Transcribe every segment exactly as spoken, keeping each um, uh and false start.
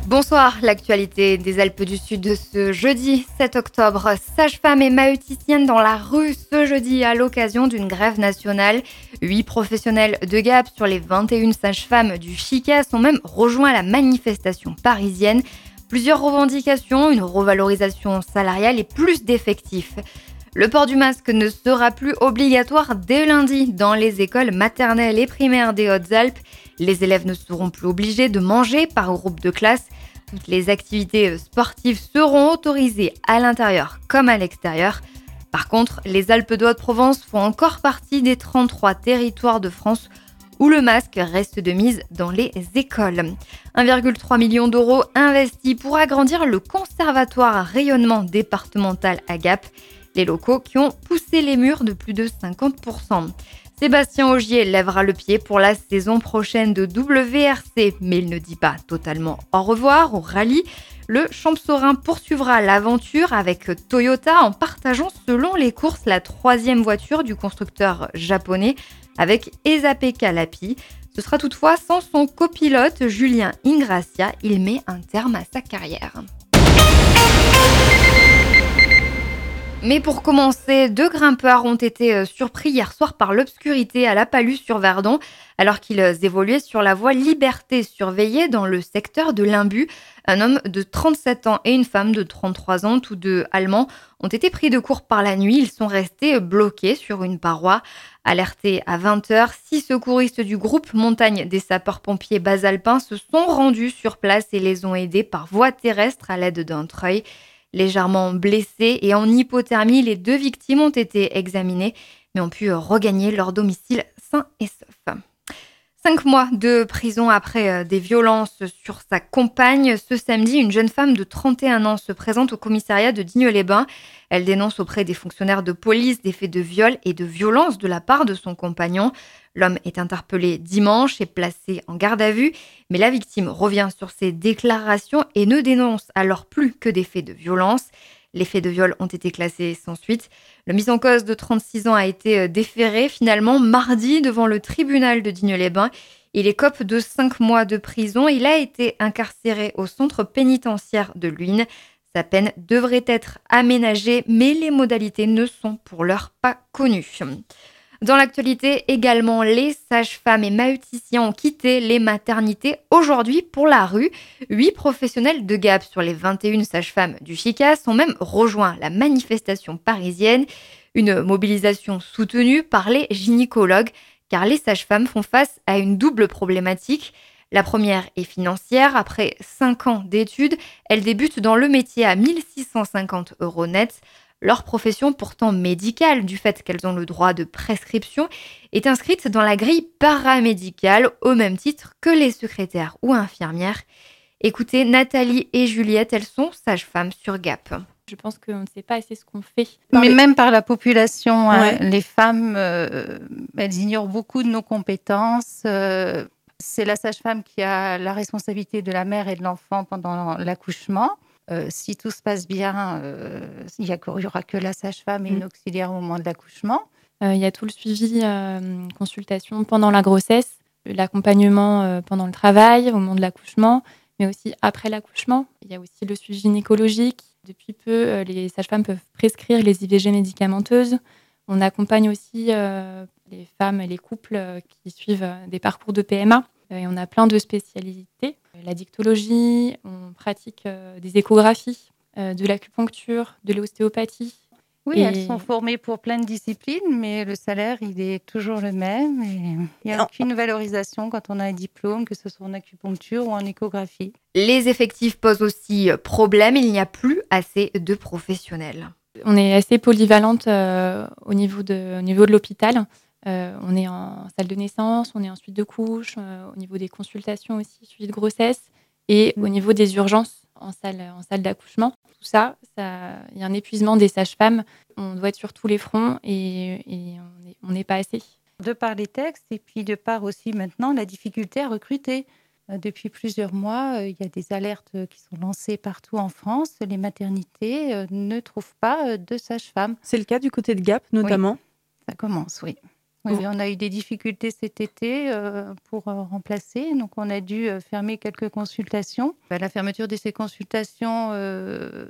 Bonsoir, l'actualité des Alpes du Sud de ce jeudi sept octobre. Sage-femme et maïeuthicienne dans la rue ce jeudi à l'occasion d'une grève nationale. Huit professionnels de Gap sur les vingt et une sages-femmes du Chicas ont même rejoint la manifestation parisienne. Plusieurs revendications, une revalorisation salariale et plus d'effectifs. Le port du masque ne sera plus obligatoire dès lundi dans les écoles maternelles et primaires des Hautes-Alpes. Les élèves ne seront plus obligés de manger par groupe de classe. Toutes les activités sportives seront autorisées à l'intérieur comme à l'extérieur. Par contre, les Alpes de Haute-Provence font encore partie des trente-trois territoires de France où le masque reste de mise dans les écoles. un virgule trois million d'euros investis pour agrandir le conservatoire à rayonnement départemental à Gap. Les locaux qui ont poussé les murs de plus de cinquante pour cent. Sébastien Ogier lèvera le pied pour la saison prochaine de W R C, mais il ne dit pas totalement au revoir au rallye. Le Champsaurain poursuivra l'aventure avec Toyota en partageant selon les courses la troisième voiture du constructeur japonais avec Esa-Pekka Lappi. Ce sera toutefois sans son copilote Julien Ingrassia. Il met un terme à sa carrière. Mais pour commencer, deux grimpeurs ont été surpris hier soir par l'obscurité à La Palus-sur-Verdon, alors qu'ils évoluaient sur la voie Liberté surveillée dans le secteur de l'Imbu. Un homme de trente-sept ans et une femme de trente-trois ans, tous deux allemands, ont été pris de court par la nuit. Ils sont restés bloqués sur une paroi. Alertés à vingt heures, six secouristes du groupe Montagne des sapeurs-pompiers basalpins se sont rendus sur place et les ont aidés par voie terrestre à l'aide d'un treuil. Légèrement blessés et en hypothermie, les deux victimes ont été examinées, mais ont pu regagner leur domicile sains et saufs. Cinq mois de prison après des violences sur sa compagne. Ce samedi, une jeune femme de trente et un ans se présente au commissariat de Digne-les-Bains. Elle dénonce auprès des fonctionnaires de police des faits de viol et de violence de la part de son compagnon. L'homme est interpellé dimanche et placé en garde à vue, mais la victime revient sur ses déclarations et ne dénonce alors plus que des faits de violence. Les faits de viol ont été classés sans suite. Le mis en cause de trente-six ans a été déféré finalement mardi devant le tribunal de Digne-les-Bains. Il écope de cinq mois de prison. Il a été incarcéré au centre pénitentiaire de Luynes. Sa peine devrait être aménagée, mais les modalités ne sont pour l'heure pas connues. Dans l'actualité également, les sages-femmes et maïeuthiciens ont quitté les maternités aujourd'hui pour la rue. Huit professionnels de Gap sur les vingt et une sages-femmes du Chicas ont même rejoint la manifestation parisienne. Une mobilisation soutenue par les gynécologues, car les sages-femmes font face à une double problématique. La première est financière. Après cinq ans d'études, elles débutent dans le métier à mille six cent cinquante euros net. Leur profession, pourtant médicale, du fait qu'elles ont le droit de prescription, est inscrite dans la grille paramédicale au même titre que les secrétaires ou infirmières. Écoutez, Nathalie et Juliette, elles sont sages-femmes sur Gap. Je pense qu'on ne sait pas assez ce qu'on fait. Mais même par la population, hein, Ouais. les femmes, euh, elles ignorent beaucoup de nos compétences. Euh, c'est la sage-femme qui a la responsabilité de la mère et de l'enfant pendant l'accouchement. Euh, si tout se passe bien, euh, il n'y aura que la sage-femme et une auxiliaire au moment de l'accouchement. Euh, il y a tout le suivi, euh, consultation pendant la grossesse, l'accompagnement euh, pendant le travail, au moment de l'accouchement, mais aussi après l'accouchement. Il y a aussi le suivi gynécologique. Depuis peu, euh, les sages-femmes peuvent prescrire les I V G médicamenteuses. On accompagne aussi euh, les femmes et les couples euh, qui suivent euh, des parcours de P M A. Euh, et on a plein de spécialités. La dictologie, on pratique euh, des échographies, euh, de l'acupuncture, de l'ostéopathie. Oui, Et... elles sont formées pour plein de disciplines, mais le salaire, il est toujours le même. Et il n'y a aucune valorisation quand on a un diplôme, que ce soit en acupuncture ou en échographie. Les effectifs posent aussi problème. Il n'y a plus assez de professionnels. On est assez polyvalente euh, au, niveau de, au niveau de l'hôpital. Euh, on est en salle de naissance, on est en suite de couches, euh, au niveau des consultations aussi, suivi de grossesse, et au niveau des urgences en salle, en salle d'accouchement. Tout ça, ça, il y a un épuisement des sages-femmes. On doit être sur tous les fronts et, et on n'est pas assez. De par les textes et puis de par aussi maintenant la difficulté à recruter. Euh, depuis plusieurs mois, euh, il y a des alertes qui sont lancées partout en France. Les maternités euh, ne trouvent pas euh, de sages-femmes. C'est le cas du côté de Gap, notamment. Oui, ça commence, oui. Oui, oui, on a eu des difficultés cet été euh, pour euh, remplacer, donc on a dû euh, fermer quelques consultations. Bah, la fermeture de ces consultations euh,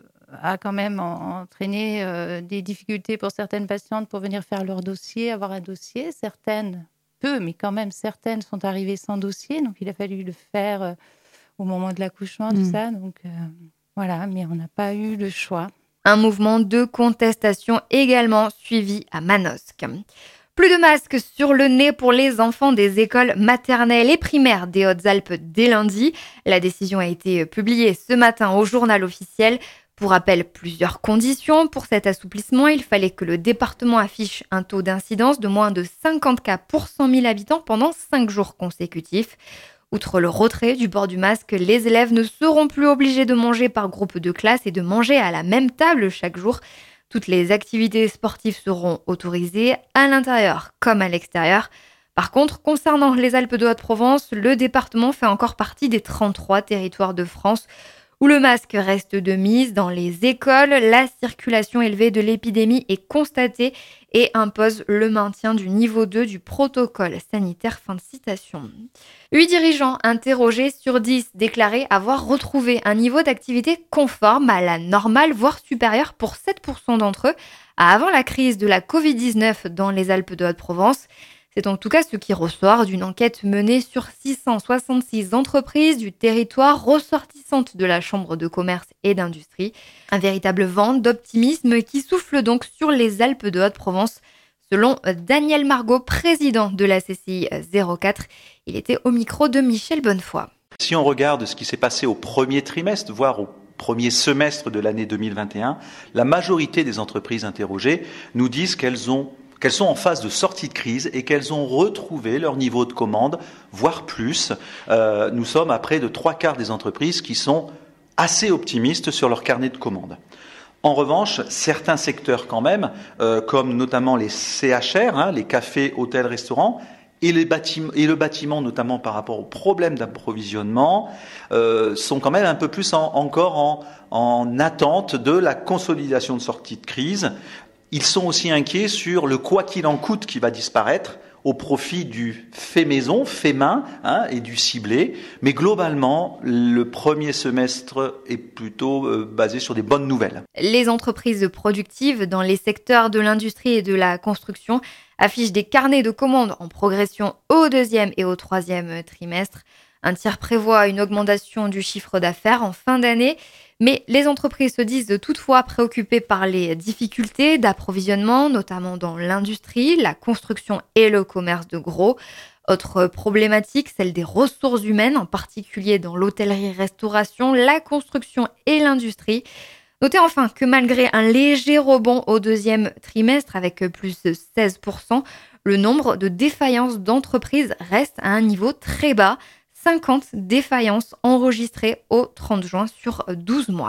a quand même en- entraîné euh, des difficultés pour certaines patientes pour venir faire leur dossier, avoir un dossier. Certaines, peu, mais quand même certaines sont arrivées sans dossier, donc il a fallu le faire euh, au moment de l'accouchement, tout Mm. ça. Donc euh, voilà, mais on n'a pas eu le choix. Un mouvement de contestation également suivi à Manosque. Plus de masques sur le nez pour les enfants des écoles maternelles et primaires des Hautes-Alpes dès lundi. La décision a été publiée ce matin au journal officiel. Pour rappel, plusieurs conditions pour cet assouplissement. Il fallait que le département affiche un taux d'incidence de moins de cinquante cas pour cent mille habitants pendant cinq jours consécutifs. Outre le retrait du port du masque, les élèves ne seront plus obligés de manger par groupe de classe et de manger à la même table chaque jour. Toutes les activités sportives seront autorisées à l'intérieur comme à l'extérieur. Par contre, concernant les Alpes de Haute-Provence, le département fait encore partie des trente-trois territoires de France où le masque reste de mise. Dans les écoles, la circulation élevée de l'épidémie est constatée et impose le maintien du niveau deux du protocole sanitaire. Fin de citation. Huit dirigeants interrogés sur dix déclaraient avoir retrouvé un niveau d'activité conforme à la normale, voire supérieur pour sept pour cent d'entre eux avant la crise de la covid dix-neuf dans les Alpes de Haute-Provence. C'est en tout cas ce qui ressort d'une enquête menée sur six cent soixante-six entreprises du territoire ressortissantes de la Chambre de commerce et d'industrie. Un véritable vent d'optimisme qui souffle donc sur les Alpes de Haute-Provence. Selon Daniel Margot, président de la C C I zéro quatre, il était au micro de Michel Bonnefoy. Si on regarde ce qui s'est passé au premier trimestre, voire au premier semestre de l'année deux mille vingt et un, la majorité des entreprises interrogées nous disent qu'elles ont qu'elles sont en phase de sortie de crise et qu'elles ont retrouvé leur niveau de commande, voire plus. Euh, nous sommes à près de trois quarts des entreprises qui sont assez optimistes sur leur carnet de commandes. En revanche, certains secteurs quand même, euh, comme notamment les C H R, hein, les cafés, hôtels, restaurants, et, les bâtiments, et le bâtiment, notamment par rapport aux problèmes d'approvisionnement, euh, sont quand même un peu plus en, encore en, en attente de la consolidation de sortie de crise. Ils sont aussi inquiets sur le quoi qu'il en coûte qui va disparaître au profit du fait maison, fait main hein, et du ciblé. Mais globalement, le premier semestre est plutôt euh, basé sur des bonnes nouvelles. Les entreprises productives dans les secteurs de l'industrie et de la construction affichent des carnets de commandes en progression au deuxième et au troisième trimestre. Un tiers prévoit une augmentation du chiffre d'affaires en fin d'année, mais les entreprises se disent toutefois préoccupées par les difficultés d'approvisionnement, notamment dans l'industrie, la construction et le commerce de gros. Autre problématique, celle des ressources humaines, en particulier dans l'hôtellerie-restauration, la construction et l'industrie. Notez enfin que malgré un léger rebond au deuxième trimestre avec plus de seize pour cent, le nombre de défaillances d'entreprises reste à un niveau très bas. cinquante défaillances enregistrées au trente juin sur douze mois.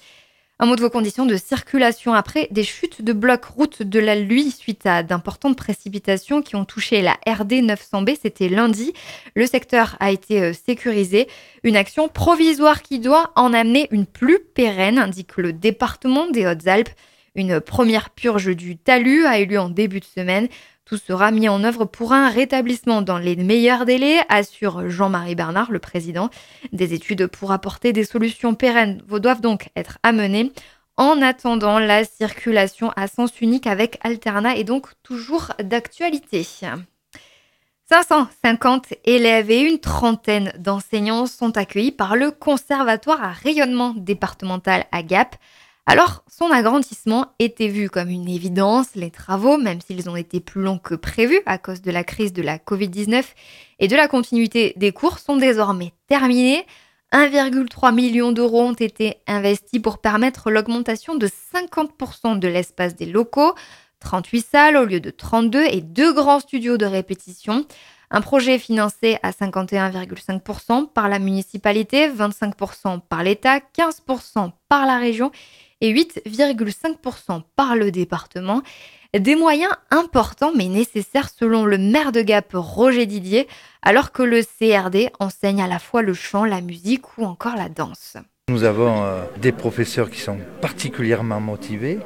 Un mot de vos conditions de circulation après des chutes de blocs route de la Luye suite à d'importantes précipitations qui ont touché la R D neuf cents B. C'était lundi. Le secteur a été sécurisé. Une action provisoire qui doit en amener une plus pérenne, indique le département des Hautes-Alpes. Une première purge du talus a eu lieu en début de semaine. Tout sera mis en œuvre pour un rétablissement dans les meilleurs délais, assure Jean-Marie Bernard, le président. Des études pour apporter des solutions pérennes doivent donc être amenées. En attendant, la circulation à sens unique avec alternat est donc toujours d'actualité. cinq cent cinquante élèves et une trentaine d'enseignants sont accueillis par le Conservatoire à rayonnement départemental à Gap. Alors, son agrandissement était vu comme une évidence. Les travaux, même s'ils ont été plus longs que prévu à cause de la crise de la covid dix-neuf et de la continuité des cours, sont désormais terminés. un virgule trois million d'euros ont été investis pour permettre l'augmentation de cinquante pour cent de l'espace des locaux, trente-huit salles au lieu de trente-deux et deux grands studios de répétition. Un projet financé à cinquante et un virgule cinq pour cent par la municipalité, vingt-cinq pour cent par l'État, quinze pour cent par la région et huit virgule cinq pour cent par le département. Des moyens importants mais nécessaires selon le maire de Gap, Roger Didier, alors que le C R D enseigne à la fois le chant, la musique ou encore la danse. Nous avons euh, des professeurs qui sont particulièrement motivés,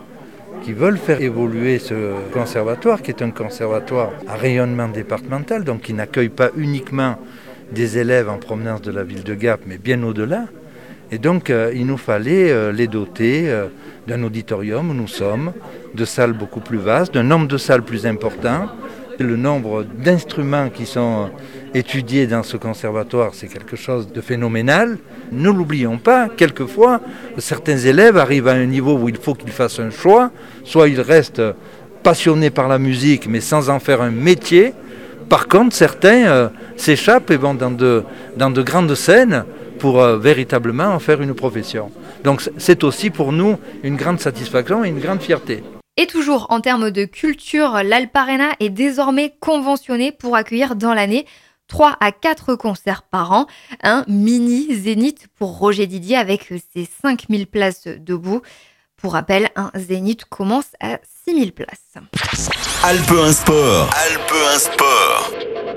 qui veulent faire évoluer ce conservatoire, qui est un conservatoire à rayonnement départemental, donc qui n'accueille pas uniquement des élèves en provenance de la ville de Gap, mais bien au-delà. Et donc, euh, il nous fallait euh, les doter euh, d'un auditorium où nous sommes, de salles beaucoup plus vastes, d'un nombre de salles plus important. Le nombre d'instruments qui sont étudiés dans ce conservatoire, c'est quelque chose de phénoménal. Ne l'oublions pas, quelquefois, certains élèves arrivent à un niveau où il faut qu'ils fassent un choix. Soit ils restent passionnés par la musique, mais sans en faire un métier. Par contre, certains euh, s'échappent et vont dans de, dans de grandes scènes pour euh, véritablement en faire une profession. Donc c'est aussi pour nous une grande satisfaction et une grande fierté. Et toujours en termes de culture, l'Alparena est désormais conventionnée pour accueillir dans l'année trois à quatre concerts par an. Un mini zénith pour Roger Didier avec ses cinq mille places debout. Pour rappel, un zénith commence à six mille places. Alpe un Sport. Alpe un Sport.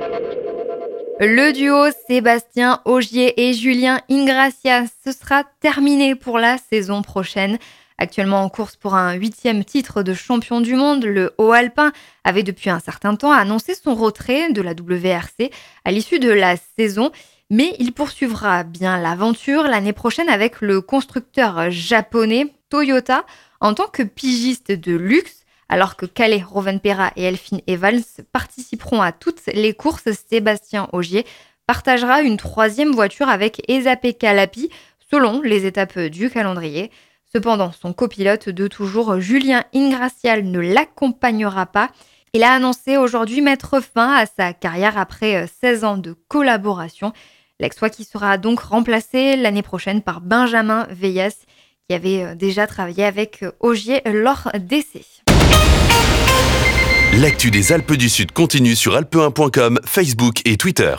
Le duo Sébastien Ogier et Julien Ingrassia, ce sera terminé pour la saison prochaine. Actuellement en course pour un huitième titre de champion du monde, le Haut Alpin avait depuis un certain temps annoncé son retrait de la W R C à l'issue de la saison. Mais il poursuivra bien l'aventure l'année prochaine avec le constructeur japonais Toyota en tant que pigiste de luxe. Alors que Calais Rovanperä et Elfyn Evans participeront à toutes les courses, Sébastien Ogier partagera une troisième voiture avec Esa-Pekka Lappi selon les étapes du calendrier. Cependant, son copilote de toujours, Julien Ingrassia, ne l'accompagnera pas. Il a annoncé aujourd'hui mettre fin à sa carrière après seize ans de collaboration. L'ex-Oie qui sera donc remplacé l'année prochaine par Benjamin Veillas, qui avait déjà travaillé avec Ogier lors d'essais. L'actu des Alpes du Sud continue sur alpe un point com, Facebook et Twitter.